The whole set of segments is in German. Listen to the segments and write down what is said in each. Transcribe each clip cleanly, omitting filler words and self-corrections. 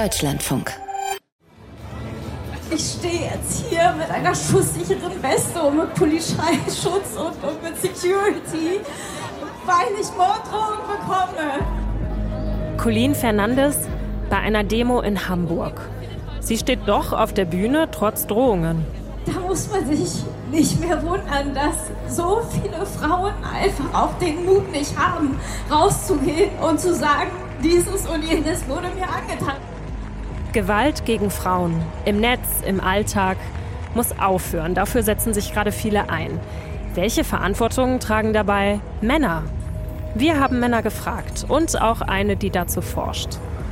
Deutschlandfunk. Ich stehe jetzt hier mit einer schusssicheren Weste und mit Polizeischutz und mit Security, weil ich Morddrohungen bekomme. Colleen Fernandes bei einer Demo in Hamburg. Sie steht doch auf der Bühne, trotz Drohungen. Da muss man sich nicht mehr wundern, dass so viele Frauen einfach auch den Mut nicht haben, rauszugehen und zu sagen, dieses und jenes wurde mir angetan. Gewalt gegen Frauen im Netz, im Alltag muss aufhören. Dafür setzen sich gerade viele ein. Welche Verantwortung tragen dabei Männer? Wir haben Männer gefragt und auch eine, die dazu forscht.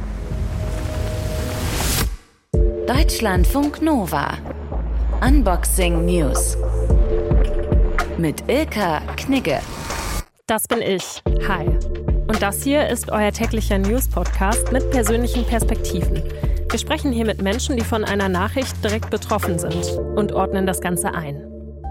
Deutschlandfunk Nova. Unboxing News. Mit Ilka Knigge. Das bin ich. Hi. Und das hier ist euer täglicher News-Podcast mit persönlichen Perspektiven. Wir sprechen hier mit Menschen, die von einer Nachricht direkt betroffen sind und ordnen das Ganze ein.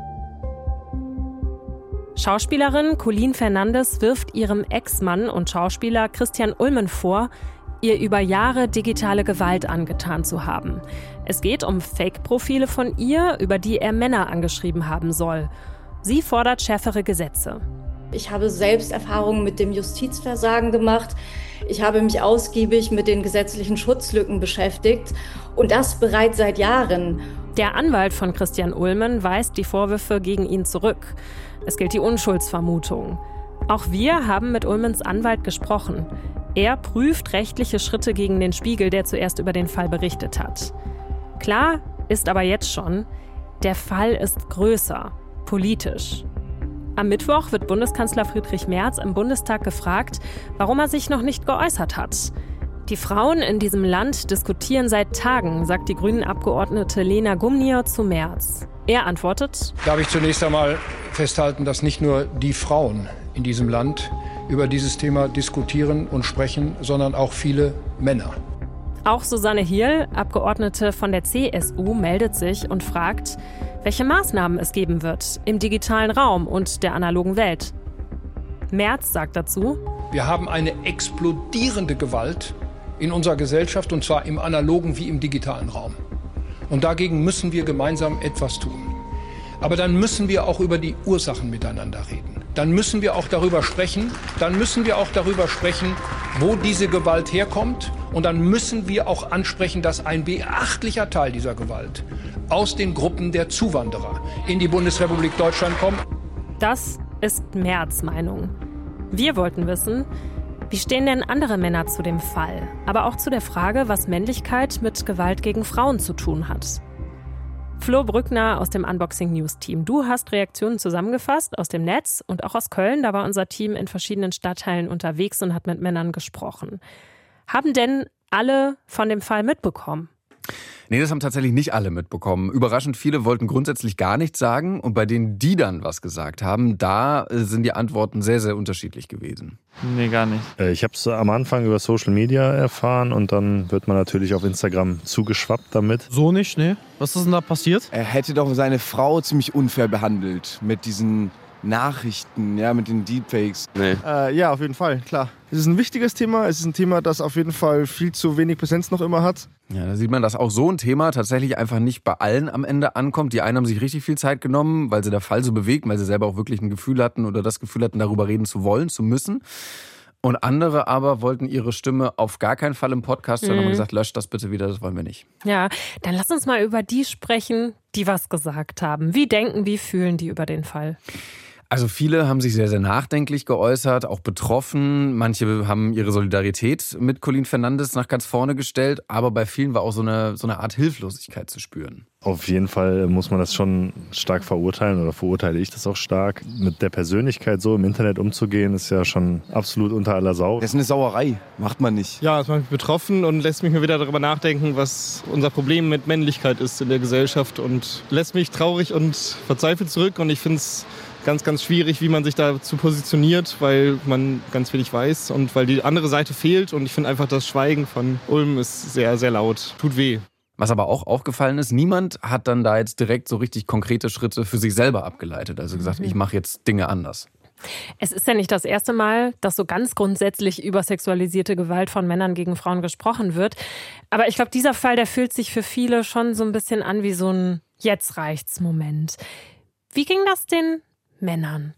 Schauspielerin Colleen Fernandes wirft ihrem Ex-Mann und Schauspieler Christian Ulmen vor, ihr über Jahre digitale Gewalt angetan zu haben. Es geht um Fake-Profile von ihr, über die er Männer angeschrieben haben soll. Sie fordert schärfere Gesetze. Ich habe selbst Erfahrungen mit dem Justizversagen gemacht. Ich habe mich ausgiebig mit den gesetzlichen Schutzlücken beschäftigt und das bereits seit Jahren. Der Anwalt von Christian Ulmen weist die Vorwürfe gegen ihn zurück. Es gilt die Unschuldsvermutung. Auch wir haben mit Ulmens Anwalt gesprochen. Er prüft rechtliche Schritte gegen den Spiegel, der zuerst über den Fall berichtet hat. Klar ist aber jetzt schon, der Fall ist größer, politisch. Am Mittwoch wird Bundeskanzler Friedrich Merz im Bundestag gefragt, warum er sich noch nicht geäußert hat. Die Frauen in diesem Land diskutieren seit Tagen, sagt die Grünen-Abgeordnete Lena Gumnier zu Merz. Er antwortet: Darf ich zunächst einmal festhalten, dass nicht nur die Frauen in diesem Land über dieses Thema diskutieren und sprechen, sondern auch viele Männer. Auch Susanne Hierl, Abgeordnete von der CSU, meldet sich und fragt, welche Maßnahmen es geben wird im digitalen Raum und der analogen Welt. Merz sagt dazu: Wir haben eine explodierende Gewalt in unserer Gesellschaft, und zwar im analogen wie im digitalen Raum. Und dagegen müssen wir gemeinsam etwas tun. Aber dann müssen wir auch über die Ursachen miteinander reden. Dann müssen wir auch darüber sprechen. Wo diese Gewalt herkommt. Und dann müssen wir auch ansprechen, dass ein beachtlicher Teil dieser Gewalt aus den Gruppen der Zuwanderer in die Bundesrepublik Deutschland kommt. Das ist Merz' Meinung. Wir wollten wissen, wie stehen denn andere Männer zu dem Fall? Aber auch zu der Frage, was Männlichkeit mit Gewalt gegen Frauen zu tun hat. Flo Brückner aus dem Unboxing News Team. Du hast Reaktionen zusammengefasst aus dem Netz und auch aus Köln. Da war unser Team in verschiedenen Stadtteilen unterwegs und hat mit Männern gesprochen. Haben denn alle von dem Fall mitbekommen? Nee, das haben tatsächlich nicht alle mitbekommen. Überraschend viele wollten grundsätzlich gar nichts sagen. Und bei denen, die dann was gesagt haben, da sind die Antworten sehr, sehr unterschiedlich gewesen. Nee, gar nicht. Ich habe es am Anfang über Social Media erfahren und dann wird man natürlich auf Instagram zugeschwappt damit. So nicht, ne? Was ist denn da passiert? Er hätte doch seine Frau ziemlich unfair behandelt mit diesen Nachrichten, ja, mit den Deepfakes. Nee. Ja, auf jeden Fall, klar. Es ist ein wichtiges Thema. Es ist ein Thema, das auf jeden Fall viel zu wenig Präsenz noch immer hat. Ja, da sieht man, dass auch so ein Thema tatsächlich einfach nicht bei allen am Ende ankommt. Die einen haben sich richtig viel Zeit genommen, weil sie der Fall so bewegt, weil sie selber auch wirklich ein Gefühl hatten oder das Gefühl hatten, darüber reden zu wollen, zu müssen. Und andere aber wollten ihre Stimme auf gar keinen Fall im Podcast hören und haben gesagt, löscht das bitte wieder, das wollen wir nicht. Ja, dann lass uns mal über die sprechen, die was gesagt haben. Wie denken, wie fühlen die über den Fall? Also viele haben sich sehr, sehr nachdenklich geäußert, auch betroffen. Manche haben ihre Solidarität mit Colleen Fernandes nach ganz vorne gestellt. Aber bei vielen war auch so eine Art Hilflosigkeit zu spüren. Auf jeden Fall muss man das schon stark verurteilen oder verurteile ich das auch stark. Mit der Persönlichkeit so im Internet umzugehen, ist ja schon absolut unter aller Sau. Das ist eine Sauerei, macht man nicht. Ja, das macht mich betroffen und lässt mich mal wieder darüber nachdenken, was unser Problem mit Männlichkeit ist in der Gesellschaft und lässt mich traurig und verzweifelt zurück. Und ich finde es ganz, ganz schwierig, wie man sich dazu positioniert, weil man ganz wenig weiß und weil die andere Seite fehlt. Und ich finde einfach, das Schweigen von Ulm ist sehr, sehr laut. Tut weh. Was aber auch aufgefallen ist, niemand hat dann da jetzt direkt so richtig konkrete Schritte für sich selber abgeleitet. Also gesagt, ich mache jetzt Dinge anders. Es ist ja nicht das erste Mal, dass so ganz grundsätzlich über sexualisierte Gewalt von Männern gegen Frauen gesprochen wird. Aber ich glaube, dieser Fall, der fühlt sich für viele schon so ein bisschen an wie so ein Jetzt-reicht's-Moment. Wie ging das den Männern?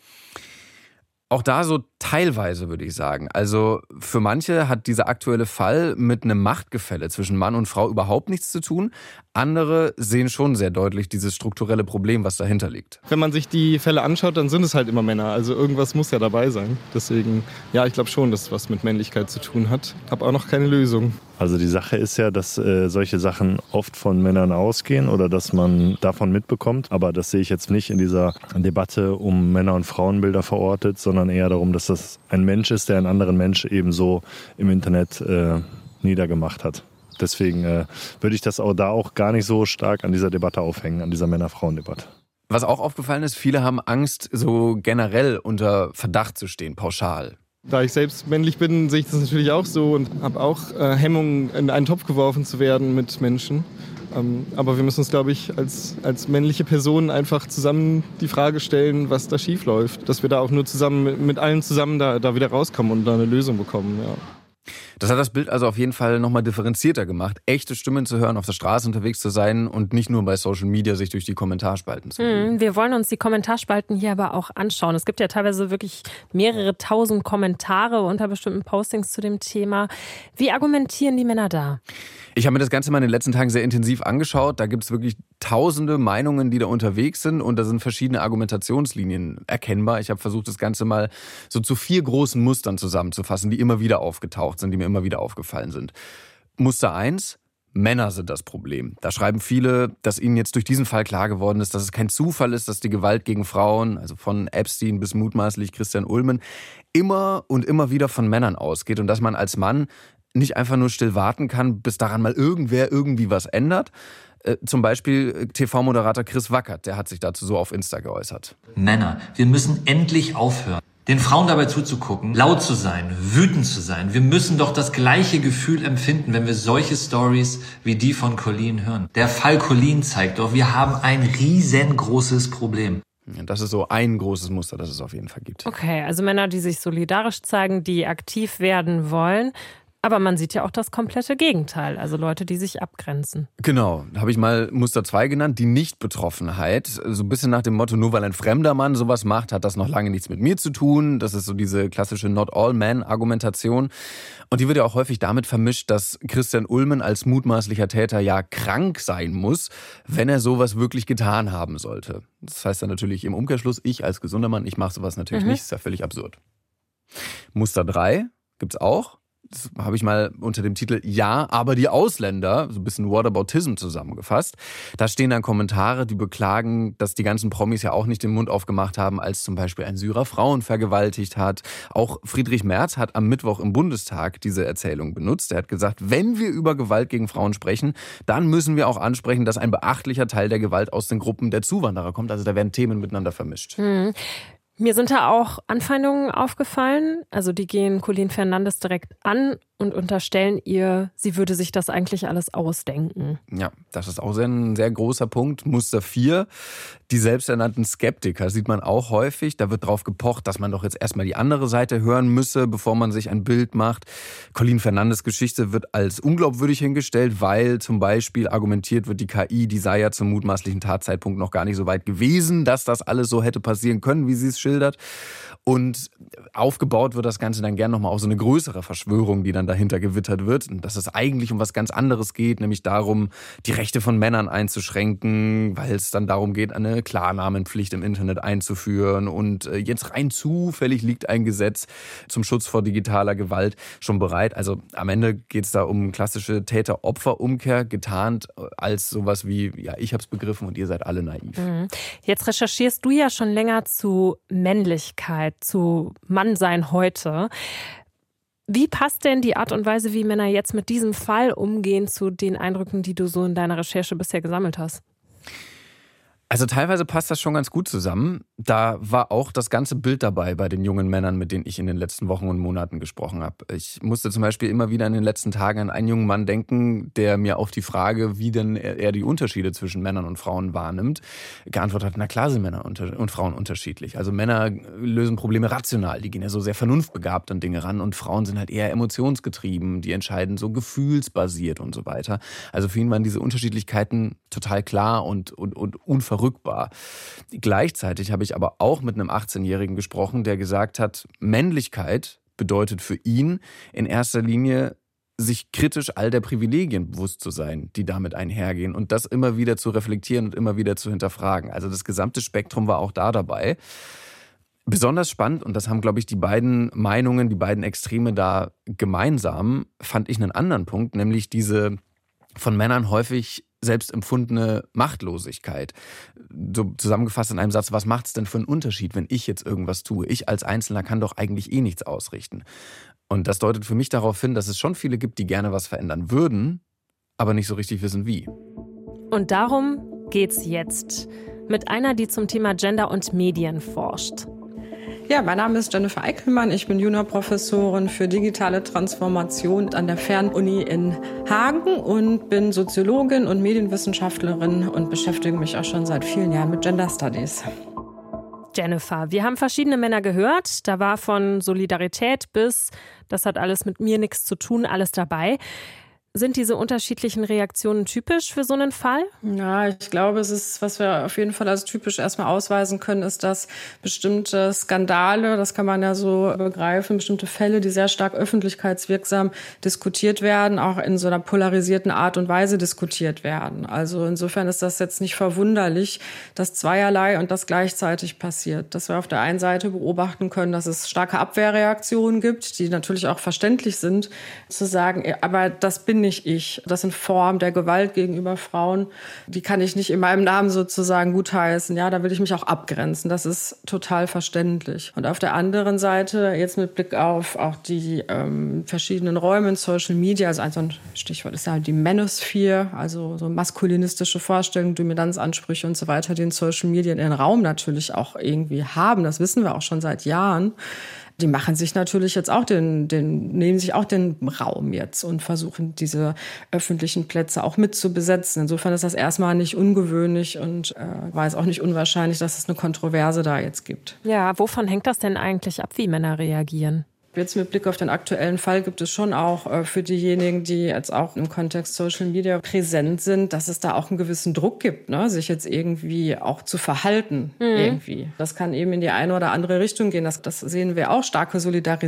Auch da so teilweise, würde ich sagen. Also für manche hat dieser aktuelle Fall mit einem Machtgefälle zwischen Mann und Frau überhaupt nichts zu tun. Andere sehen schon sehr deutlich dieses strukturelle Problem, was dahinter liegt. Wenn man sich die Fälle anschaut, dann sind es halt immer Männer. Also irgendwas muss ja dabei sein. Deswegen, ja, ich glaube schon, dass es was mit Männlichkeit zu tun hat. Habe auch noch keine Lösung. Also die Sache ist ja, dass solche Sachen oft von Männern ausgehen oder dass man davon mitbekommt. Aber das sehe ich jetzt nicht in dieser Debatte um Männer- und Frauenbilder verortet, sondern eher darum, dass das ein Mensch ist, der einen anderen Mensch ebenso im Internet niedergemacht hat. Deswegen würde ich das auch gar nicht so stark an dieser Debatte aufhängen, an dieser Männer-Frauen-Debatte. Was auch aufgefallen ist, viele haben Angst, so generell unter Verdacht zu stehen, pauschal. Da ich selbst männlich bin, sehe ich das natürlich auch so und habe auch Hemmungen, in einen Topf geworfen zu werden mit Menschen. Aber wir müssen uns, glaube ich, als männliche Personen einfach zusammen die Frage stellen, was da schief läuft. Dass wir da auch nur zusammen mit allen zusammen da wieder rauskommen und da eine Lösung bekommen. Ja. Das hat das Bild also auf jeden Fall nochmal differenzierter gemacht, echte Stimmen zu hören, auf der Straße unterwegs zu sein und nicht nur bei Social Media sich durch die Kommentarspalten zu bewegen. Wir wollen uns die Kommentarspalten hier aber auch anschauen. Es gibt ja teilweise wirklich mehrere tausend Kommentare unter bestimmten Postings zu dem Thema. Wie argumentieren die Männer da? Ich habe mir das Ganze mal in den letzten Tagen sehr intensiv angeschaut. Da gibt es wirklich tausende Meinungen, die da unterwegs sind und da sind verschiedene Argumentationslinien erkennbar. Ich habe versucht, das Ganze mal so zu 4 großen Mustern zusammenzufassen, die immer wieder aufgetaucht sind, die mir immer wieder aufgefallen sind. Muster 1: Männer sind das Problem. Da schreiben viele, dass ihnen jetzt durch diesen Fall klar geworden ist, dass es kein Zufall ist, dass die Gewalt gegen Frauen, also von Epstein bis mutmaßlich Christian Ullmann, immer und immer wieder von Männern ausgeht und dass man als Mann nicht einfach nur still warten kann, bis daran mal irgendwer irgendwie was ändert. Zum Beispiel TV-Moderator Chris Wackert, der hat sich dazu so auf Insta geäußert. Männer, wir müssen endlich aufhören, den Frauen dabei zuzugucken, laut zu sein, wütend zu sein. Wir müssen doch das gleiche Gefühl empfinden, wenn wir solche Stories wie die von Colleen hören. Der Fall Colleen zeigt doch, wir haben ein riesengroßes Problem. Das ist so ein großes Muster, das es auf jeden Fall gibt. Okay, also Männer, die sich solidarisch zeigen, die aktiv werden wollen. Aber man sieht ja auch das komplette Gegenteil, also Leute, die sich abgrenzen. Genau, habe ich mal Muster 2 genannt, die Nichtbetroffenheit. So ein bisschen nach dem Motto, nur weil ein fremder Mann sowas macht, hat das noch lange nichts mit mir zu tun. Das ist so diese klassische Not-all-Men-Argumentation. Und die wird ja auch häufig damit vermischt, dass Christian Ullmann als mutmaßlicher Täter ja krank sein muss, wenn er sowas wirklich getan haben sollte. Das heißt dann natürlich im Umkehrschluss, ich als gesunder Mann, ich mache sowas natürlich nicht, ist ja völlig absurd. Muster 3 gibt's auch. Das habe ich mal unter dem Titel Ja, aber die Ausländer, so ein bisschen Whataboutism zusammengefasst. Da stehen dann Kommentare, die beklagen, dass die ganzen Promis ja auch nicht den Mund aufgemacht haben, als zum Beispiel ein Syrer Frauen vergewaltigt hat. Auch Friedrich Merz hat am Mittwoch im Bundestag diese Erzählung benutzt. Er hat gesagt, wenn wir über Gewalt gegen Frauen sprechen, dann müssen wir auch ansprechen, dass ein beachtlicher Teil der Gewalt aus den Gruppen der Zuwanderer kommt. Also da werden Themen miteinander vermischt. Mir sind da auch Anfeindungen aufgefallen. Also die gehen Colleen Fernandes direkt an und unterstellen ihr, sie würde sich das eigentlich alles ausdenken. Ja, das ist auch ein sehr großer Punkt. Muster 4, die selbsternannten Skeptiker, sieht man auch häufig. Da wird drauf gepocht, dass man doch jetzt erstmal die andere Seite hören müsse, bevor man sich ein Bild macht. Colleen Fernandes' Geschichte wird als unglaubwürdig hingestellt, weil zum Beispiel argumentiert wird, die KI, die sei ja zum mutmaßlichen Tatzeitpunkt noch gar nicht so weit gewesen, dass das alles so hätte passieren können, wie sie es schildert. Und aufgebaut wird das Ganze dann gern nochmal auf so eine größere Verschwörung, die dann dahinter gewittert wird. Und dass es eigentlich um was ganz anderes geht, nämlich darum, die Rechte von Männern einzuschränken, weil es dann darum geht, eine Klarnamenpflicht im Internet einzuführen. Und jetzt rein zufällig liegt ein Gesetz zum Schutz vor digitaler Gewalt schon bereit. Also am Ende geht es da um klassische Täter-Opfer-Umkehr, getarnt als sowas wie, ja, ich hab's begriffen und ihr seid alle naiv. Jetzt recherchierst du ja schon länger zu Männlichkeit, zu Mannsein heute. Wie passt denn die Art und Weise, wie Männer jetzt mit diesem Fall umgehen, zu den Eindrücken, die du so in deiner Recherche bisher gesammelt hast? Also teilweise passt das schon ganz gut zusammen. Da war auch das ganze Bild dabei bei den jungen Männern, mit denen ich in den letzten Wochen und Monaten gesprochen habe. Ich musste zum Beispiel immer wieder in den letzten Tagen an einen jungen Mann denken, der mir auf die Frage, wie denn er die Unterschiede zwischen Männern und Frauen wahrnimmt, geantwortet hat, na klar sind Männer und Frauen unterschiedlich. Also Männer lösen Probleme rational, die gehen ja so sehr vernunftbegabt an Dinge ran und Frauen sind halt eher emotionsgetrieben, die entscheiden so gefühlsbasiert und so weiter. Also für ihn waren diese Unterschiedlichkeiten total klar und unverrückbar. Gleichzeitig habe ich aber auch mit einem 18-Jährigen gesprochen, der gesagt hat, Männlichkeit bedeutet für ihn in erster Linie, sich kritisch all der Privilegien bewusst zu sein, die damit einhergehen und das immer wieder zu reflektieren und immer wieder zu hinterfragen. Also das gesamte Spektrum war auch da dabei. Besonders spannend, und das haben, glaube ich, die beiden Meinungen, die beiden Extreme da gemeinsam, fand ich einen anderen Punkt, nämlich diese von Männern häufig selbst empfundene Machtlosigkeit. So zusammengefasst in einem Satz, was macht es denn für einen Unterschied, wenn ich jetzt irgendwas tue? Ich als Einzelner kann doch eigentlich nichts ausrichten. Und das deutet für mich darauf hin, dass es schon viele gibt, die gerne was verändern würden, aber nicht so richtig wissen, wie. Und darum geht's jetzt mit einer, die zum Thema Gender und Medien forscht. Ja, mein Name ist Jennifer Eickelmann. Ich bin Juniorprofessorin für digitale Transformation an der Fernuni in Hagen und bin Soziologin und Medienwissenschaftlerin und beschäftige mich auch schon seit vielen Jahren mit Gender Studies. Jennifer, wir haben verschiedene Männer gehört. Da war von Solidarität bis, das hat alles mit mir nichts zu tun, alles dabei. Sind diese unterschiedlichen Reaktionen typisch für so einen Fall? Ja, ich glaube, es ist, was wir auf jeden Fall als typisch erstmal ausweisen können, ist, dass bestimmte Skandale, das kann man ja so begreifen, bestimmte Fälle, die sehr stark öffentlichkeitswirksam diskutiert werden, auch in so einer polarisierten Art und Weise diskutiert werden. Also insofern ist das jetzt nicht verwunderlich, dass zweierlei und das gleichzeitig passiert. Dass wir auf der einen Seite beobachten können, dass es starke Abwehrreaktionen gibt, die natürlich auch verständlich sind, zu sagen, aber das bin nicht ich. Das sind Formen der Gewalt gegenüber Frauen. Die kann ich nicht in meinem Namen sozusagen gutheißen. Ja, da will ich mich auch abgrenzen. Das ist total verständlich. Und auf der anderen Seite, jetzt mit Blick auf auch die verschiedenen Räume in Social Media, also ein Stichwort ist ja die Manosphere, also so maskulinistische Vorstellungen, Dominanzansprüche und so weiter, die in Social Media in den Raum natürlich auch irgendwie haben. Das wissen wir auch schon seit Jahren. Die machen sich natürlich jetzt auch nehmen sich auch den Raum jetzt und versuchen, diese öffentlichen Plätze auch mit zu besetzen. Insofern ist das erstmal nicht ungewöhnlich und war es auch nicht unwahrscheinlich, dass es eine Kontroverse da jetzt gibt. Ja, wovon hängt das denn eigentlich ab, wie Männer reagieren? Jetzt mit Blick auf den aktuellen Fall gibt es schon auch für diejenigen, die jetzt auch im Kontext Social Media präsent sind, dass es da auch einen gewissen Druck gibt, ne? Sich jetzt irgendwie auch zu verhalten. Irgendwie. Das kann eben in die eine oder andere Richtung gehen. Das sehen wir auch, starke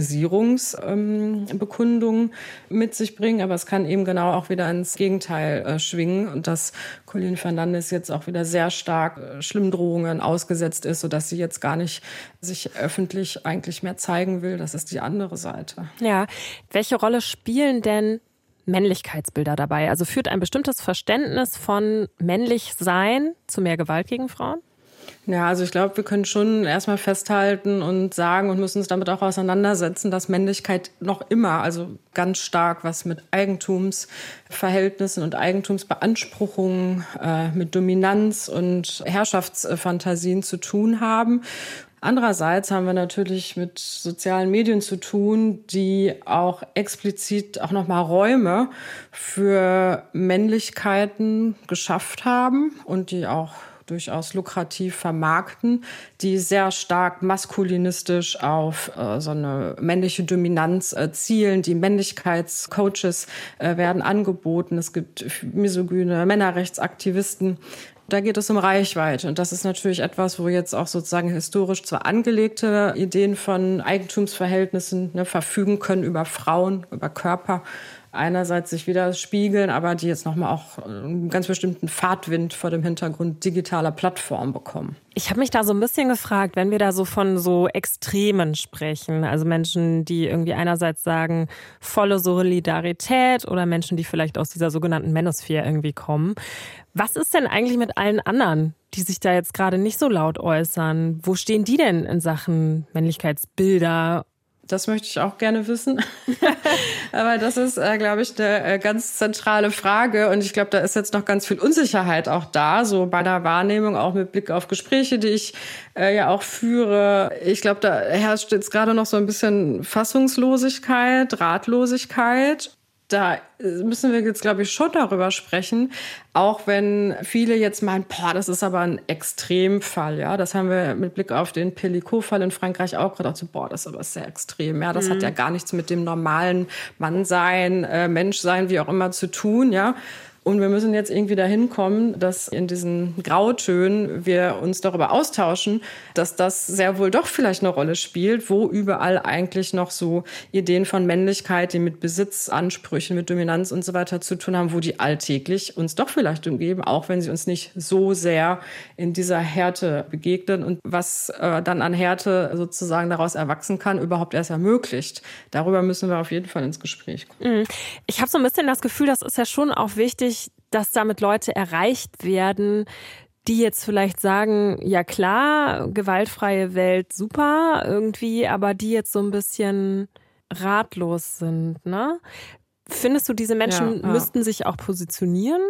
Solidarisierungsbekundungen mit sich bringen, aber es kann eben genau auch wieder ins Gegenteil schwingen und dass Colleen Fernandes jetzt auch wieder sehr stark schlimmen Drohungen ausgesetzt ist, sodass sie jetzt gar nicht sich öffentlich eigentlich mehr zeigen will. Das ist die andere Seite. Ja, welche Rolle spielen denn Männlichkeitsbilder dabei? Also führt ein bestimmtes Verständnis von Männlichsein zu mehr Gewalt gegen Frauen? Ja, also ich glaube, wir können schon erstmal festhalten und sagen und müssen uns damit auch auseinandersetzen, dass Männlichkeit noch immer, also ganz stark was mit Eigentumsverhältnissen und Eigentumsbeanspruchungen, mit Dominanz und Herrschaftsfantasien zu tun haben. Andererseits haben wir natürlich mit sozialen Medien zu tun, die auch explizit auch nochmal Räume für Männlichkeiten geschafft haben und die auch durchaus lukrativ vermarkten, die sehr stark maskulinistisch auf so eine männliche Dominanz zielen. Die Männlichkeitscoaches werden angeboten. Es gibt misogyne Männerrechtsaktivisten. Da geht es um Reichweite. Und das ist natürlich etwas, wo jetzt auch sozusagen historisch zwar angelegte Ideen von Eigentumsverhältnissen verfügen können über Frauen, über Körper, einerseits sich widerspiegeln, aber die jetzt nochmal auch einen ganz bestimmten Fahrtwind vor dem Hintergrund digitaler Plattformen bekommen. Ich habe mich da so ein bisschen gefragt, wenn wir da so von so Extremen sprechen, also Menschen, die irgendwie einerseits sagen, volle Solidarität oder Menschen, die vielleicht aus dieser sogenannten Manosphere irgendwie kommen. Was ist denn eigentlich mit allen anderen, die sich da jetzt gerade nicht so laut äußern? Wo stehen die denn in Sachen Männlichkeitsbilder? Das möchte ich auch gerne wissen. Aber das ist, glaube ich, eine ganz zentrale Frage. Und ich glaube, da ist jetzt noch ganz viel Unsicherheit auch da, so bei der Wahrnehmung, auch mit Blick auf Gespräche, die ich ja auch führe. Ich glaube, da herrscht jetzt gerade noch so ein bisschen Fassungslosigkeit, Ratlosigkeit. Da müssen wir jetzt, glaube ich, schon darüber sprechen, auch wenn viele jetzt meinen, das ist aber ein Extremfall, ja. Das haben wir mit Blick auf den Pellicot-Fall in Frankreich auch gedacht, das ist aber sehr extrem, ja. Das hat ja gar nichts mit dem normalen Mannsein, Menschsein, wie auch immer zu tun, ja. Und wir müssen jetzt irgendwie dahin kommen, dass in diesen Grautönen wir uns darüber austauschen, dass das sehr wohl doch vielleicht eine Rolle spielt, wo überall eigentlich noch so Ideen von Männlichkeit, die mit Besitzansprüchen, mit Dominanz und so weiter zu tun haben, wo die alltäglich uns doch vielleicht umgeben, auch wenn sie uns nicht so sehr in dieser Härte begegnen. Und was dann an Härte sozusagen daraus erwachsen kann, überhaupt erst ermöglicht. Darüber müssen wir auf jeden Fall ins Gespräch kommen. Ich habe so ein bisschen das Gefühl, das ist ja schon auch wichtig, dass damit Leute erreicht werden, die jetzt vielleicht sagen, ja klar, gewaltfreie Welt, super irgendwie, aber die jetzt so ein bisschen ratlos sind, ne? Findest du, diese Menschen müssten sich auch positionieren?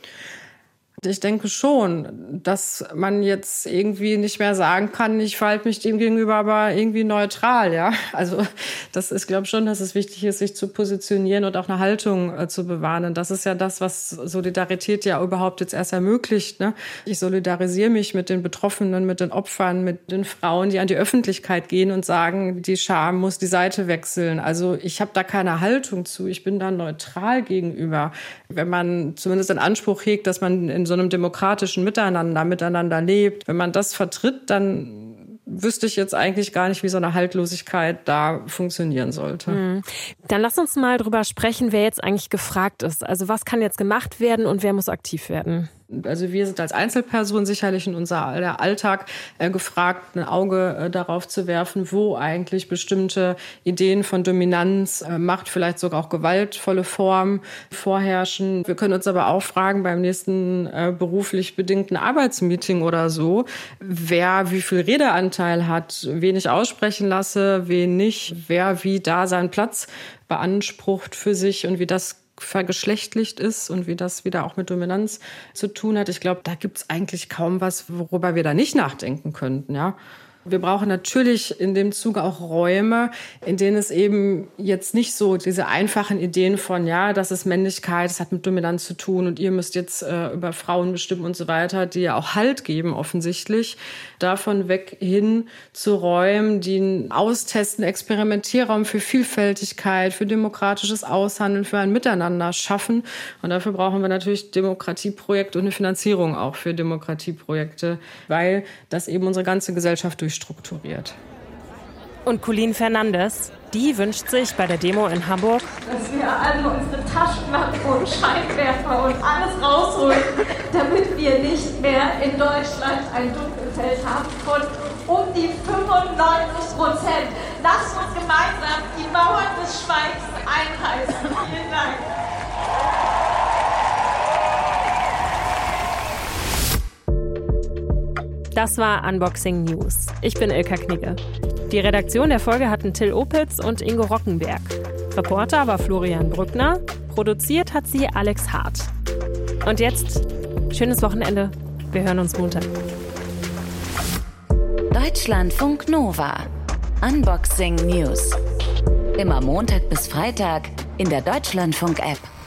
Ich denke schon, dass man jetzt irgendwie nicht mehr sagen kann, ich verhalte mich dem gegenüber aber irgendwie neutral, ja. Also ich glaube schon, dass es wichtig ist, sich zu positionieren und auch eine Haltung zu bewahren. Und das ist ja das, was Solidarität ja überhaupt jetzt erst ermöglicht, ne? Ich solidarisiere mich mit den Betroffenen, mit den Opfern, mit den Frauen, die an die Öffentlichkeit gehen und sagen, die Scham muss die Seite wechseln. Also ich habe da keine Haltung zu, ich bin da neutral gegenüber. Wenn man zumindest den Anspruch hegt, dass man in so einem demokratischen Miteinander lebt. Wenn man das vertritt, dann wüsste ich jetzt eigentlich gar nicht, wie so eine Haltlosigkeit da funktionieren sollte. Dann lass uns mal drüber sprechen, wer jetzt eigentlich gefragt ist. Also was kann jetzt gemacht werden und wer muss aktiv werden? Also wir sind als Einzelperson sicherlich in unser Alltag gefragt, ein Auge darauf zu werfen, wo eigentlich bestimmte Ideen von Dominanz, Macht, vielleicht sogar auch gewaltvolle Formen vorherrschen. Wir können uns aber auch fragen beim nächsten beruflich bedingten Arbeitsmeeting oder so, wer wie viel Redeanteil hat, wen ich aussprechen lasse, wen nicht, wer wie da seinen Platz beansprucht für sich und wie das vergeschlechtlicht ist und wie das wieder auch mit Dominanz zu tun hat. Ich glaube, da gibt es eigentlich kaum was, worüber wir da nicht nachdenken könnten, ja. Wir brauchen natürlich in dem Zuge auch Räume, in denen es eben jetzt nicht so diese einfachen Ideen von, ja, das ist Männlichkeit, das hat mit Dominanz zu tun und ihr müsst jetzt über Frauen bestimmen und so weiter, die ja auch Halt geben offensichtlich, davon weg hin zu Räumen, die einen austesten, Experimentierraum für Vielfältigkeit, für demokratisches Aushandeln, für ein Miteinander schaffen. Und dafür brauchen wir natürlich Demokratieprojekte und eine Finanzierung auch für Demokratieprojekte, weil das eben unsere ganze Gesellschaft durchstrukturiert. Und Colleen Fernandes, die wünscht sich bei der Demo in Hamburg, dass wir alle unsere Taschenlampen und Scheinwerfer und alles rausholen, damit wir nicht mehr in Deutschland ein Dunkelfeld haben von um die 95%. Lasst uns gemeinsam die Mauern des Schweigens einreißen. Vielen Dank. Das war Unboxing News. Ich bin Ilka Knigge. Die Redaktion der Folge hatten Till Opitz und Ingo Rockenberg. Reporter war Florian Brückner. Produziert hat sie Alex Hart. Und jetzt, schönes Wochenende. Wir hören uns Montag. Deutschlandfunk Nova. Unboxing News. Immer Montag bis Freitag in der Deutschlandfunk-App.